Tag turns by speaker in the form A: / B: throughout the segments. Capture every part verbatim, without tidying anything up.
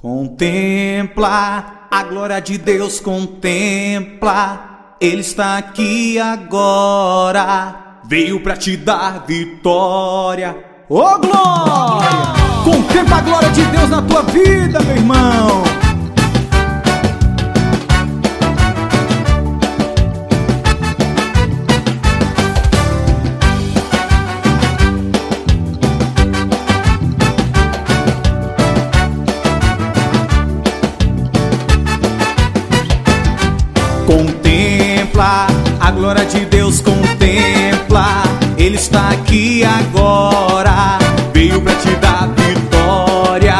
A: Contempla a glória de Deus, contempla, Ele está aqui agora, veio pra te dar vitória. Ô oh, glória! Contempla a glória de Deus na tua vida, meu irmão. Contempla a glória de Deus, contempla, Ele está aqui agora, veio pra te dar vitória.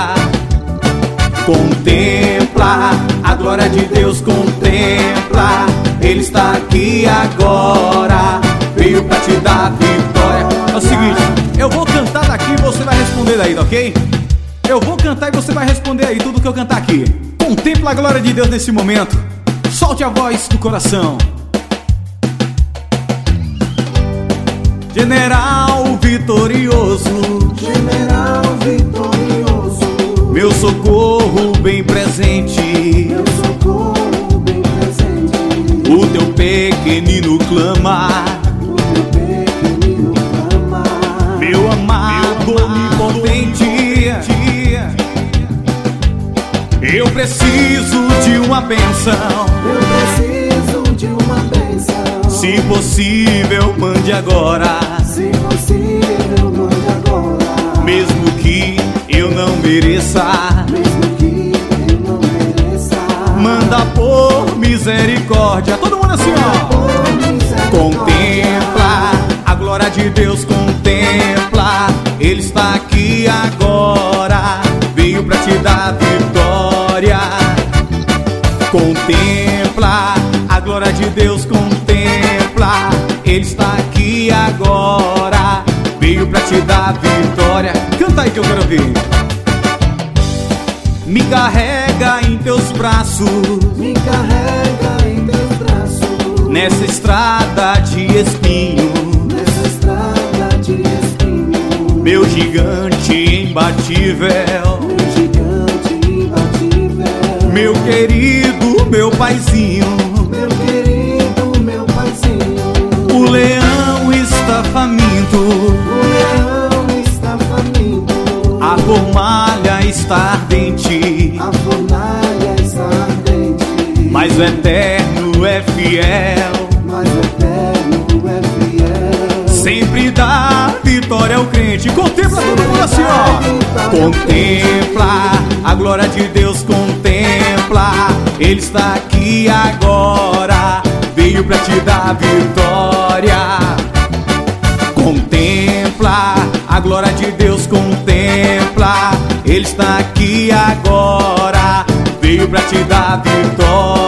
A: Contempla a glória de Deus, contempla, Ele está aqui agora, veio pra te dar vitória. É o seguinte, eu vou cantar daqui e você vai responder daí, ok? Eu vou cantar e você vai responder aí tudo que eu cantar aqui. Contempla a glória de Deus nesse momento. Solte a voz do coração. General vitorioso,
B: General vitorioso,
A: meu socorro bem presente,
B: meu socorro bem presente.
A: O teu pequenino clama,
B: O teu pequenino clama,
A: meu amado onipotente. Eu preciso de uma bênção,
B: eu preciso de uma bênção.
A: se possível mande agora,
B: Se possível mande agora,
A: mesmo que eu não mereça,
B: mesmo que eu não mereça.
A: manda por misericórdia. Todo mundo assim, ó.
B: Por misericórdia.
A: Contempla a glória de Deus, contempla, Ele está aqui agora, veio pra te dar vitória. Contempla a glória de Deus, contempla, Ele está aqui agora, veio pra te dar vitória. Canta aí que eu quero ver. Me carrega em teus braços,
B: Me carrega em teus braços,
A: nessa estrada de espinho,
B: nessa estrada de espinho.
A: meu gigante imbatível,
B: Meu gigante imbatível,
A: meu querido, meu paizinho.
B: meu querido, meu paizinho.
A: O leão está faminto,
B: O leão está faminto,
A: a fornalha está ardente,
B: a fornalha está ardente,
A: mas o eterno é fiel,
B: mas o eterno é fiel.
A: sempre dá vitória ao crente. Contempla todo mundo assim, ó. Contempla a glória de Deus, contempla, Ele está aqui agora, veio pra te dar vitória. Contempla a glória de Deus, contempla, Ele está aqui agora, veio pra te dar vitória.